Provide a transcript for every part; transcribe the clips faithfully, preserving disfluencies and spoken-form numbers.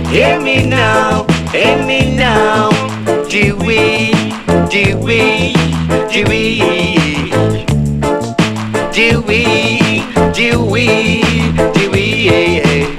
Hear me now, hear me now. Dewey, Dewey, Dewey, Dewey, Dewey, Dewey.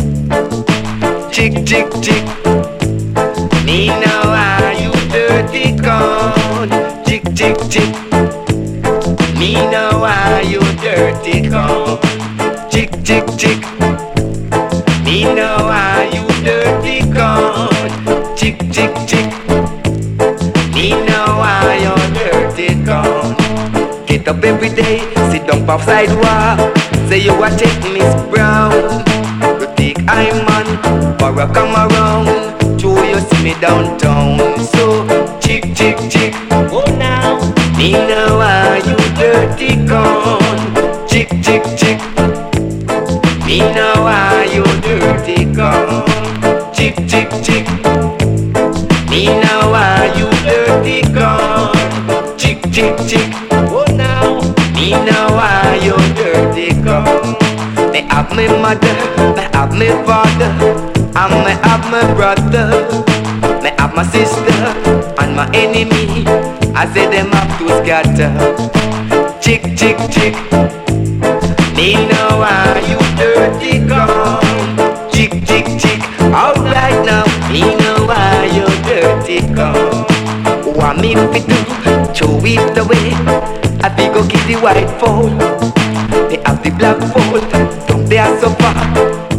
Tick, tick, tick. Me now, are you dirty con? Tick, tick, tick. Me now, are you dirty con? Tick, tick, tick. Me now, are you dirty con? Tick, tick, tick. Me now, are you dirty con? Get up every day, sit down off sidewalk. Say you a take Miss Brown. You think I'm man, for a come around. True, you see me downtown. So, chick, chick, chick. Oh now, me now, are you dirty con? Chick, chick, chick. Me now, are you dirty con? Chick, chick, chick. Me now, are you dirty con? Chick, chick, chick. Oh now, me now, are you dirty con? Me have my mother, me have my father, and me have my brother. Me have my sister and my enemy. I say them have to scatter. Chick, chick, chick. Me know are you dirty con? Chick, chick, chick. Alright now, me know are you dirty con? What me fi do? Throw it away. I fi go get the white phone. They have the black phone. Don't they are so far?